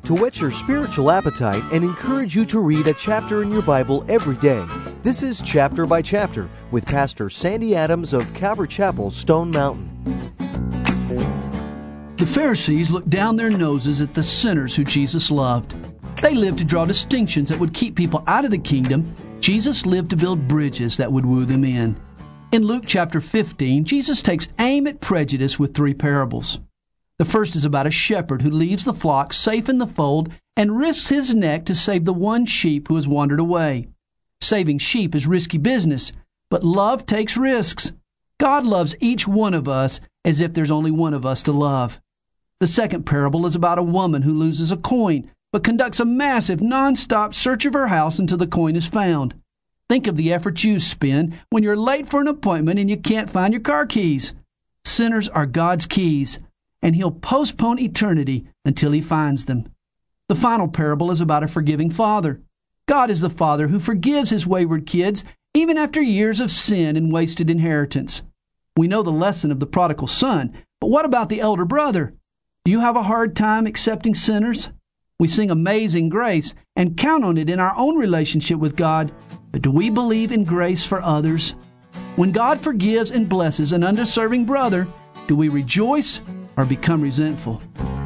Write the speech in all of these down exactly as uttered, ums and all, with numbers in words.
to whet your spiritual appetite and encourage you to read a chapter in your Bible every day. This is Chapter by Chapter with Pastor Sandy Adams of Calvary Chapel, Stone Mountain. The Pharisees looked down their noses at the sinners who Jesus loved. They lived to draw distinctions that would keep people out of the kingdom. Jesus lived to build bridges that would woo them in. In Luke chapter fifteen, Jesus takes aim at prejudice with three parables. The first is about a shepherd who leaves the flock safe in the fold and risks his neck to save the one sheep who has wandered away. Saving sheep is risky business, but love takes risks. God loves each one of us as if there's only one of us to love. The second parable is about a woman who loses a coin, but conducts a massive, non-stop search of her house until the coin is found. Think of the effort you spend when you're late for an appointment and you can't find your car keys. Sinners are God's keys, and He'll postpone eternity until He finds them. The final parable is about a forgiving father. God is the Father who forgives His wayward kids even after years of sin and wasted inheritance. We know the lesson of the prodigal son, but what about the elder brother? Do you have a hard time accepting sinners? We sing Amazing Grace and count on it in our own relationship with God, but do we believe in grace for others? When God forgives and blesses an undeserving brother, do we rejoice or become resentful?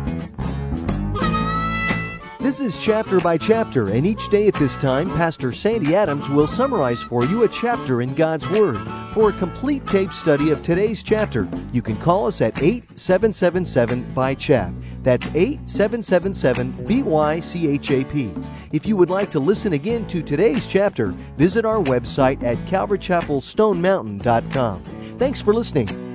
This is Chapter by Chapter, and each day at this time, Pastor Sandy Adams will summarize for you a chapter in God's Word. For a complete tape study of today's chapter, you can call us at eight seven seven seven B Y C H A P. That's eight seven seven seven B Y C H A P. If you would like to listen again to today's chapter, visit our website at calvary chapel stone mountain dot com. Thanks for listening.